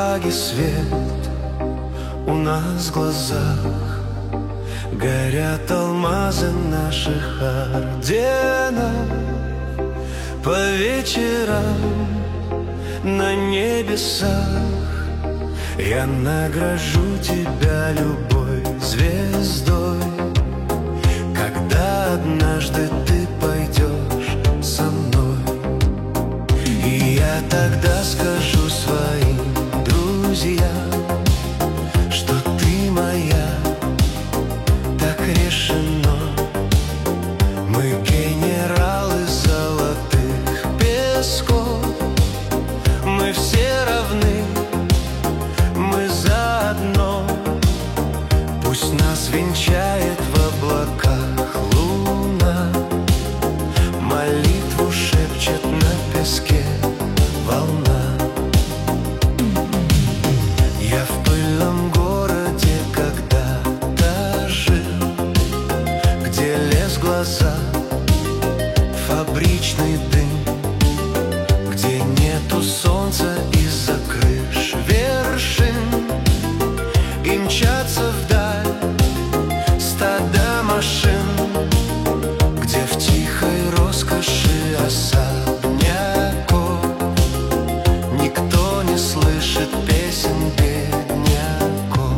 влаги свет у нас в глазах, горят алмазы наших орденов. По вечерам на небесах я награжу тебя любой звездой, когда однажды ты пойдешь со мной. И я тогда скажу своим друзьям, что ты моя, так решено. Мы генералы золотых песков, мы все равны, мы заодно. Пусть нас венчает в облаках луна, молитву шепчет на песке волна. Я в пыльном городе когда-то жил, где лез в глаза фабричный дым, где нету солнца из-за крыш вершин, и мчатся вдаль стада машин, где в тихой роскоши особняков никто не слышит песен бедняков.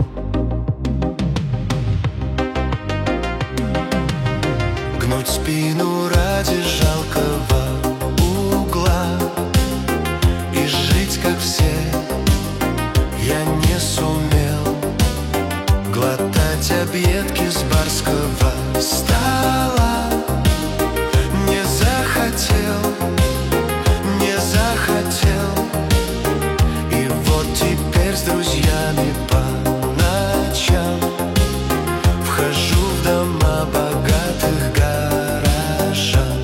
Гнуть спину ради жалкого угла и жить как все я не сумел. Глотать объедки с барского стола не захотел, не захотел. И вот теперь с друзьями по ночам вхожу в дома богатых горожан.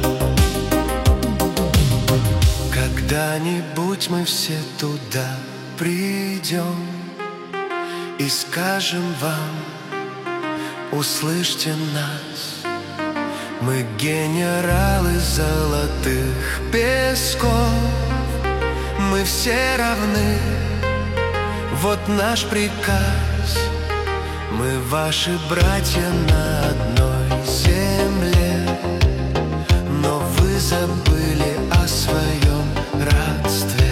Когда-нибудь мы все туда придем и скажем вам: услышьте нас, мы генералы золотых песков, мы все равны, вот наш приказ. Мы ваши братья на одной земле, но вы забыли о своем родстве.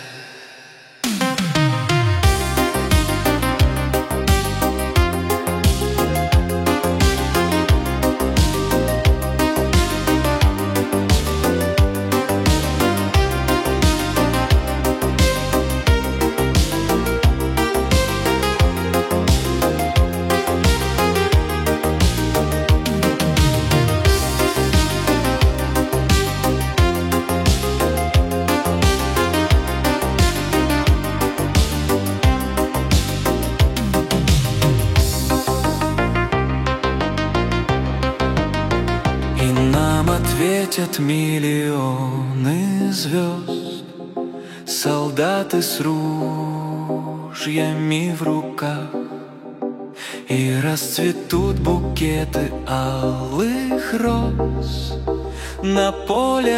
Ответят миллионы звезд, солдаты с ружьями в руках, и расцветут букеты алых роз на поле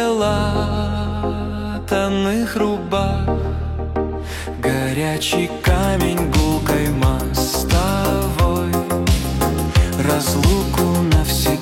латаных рубах. Горячий камень гулкой мостовой разлуку навсегда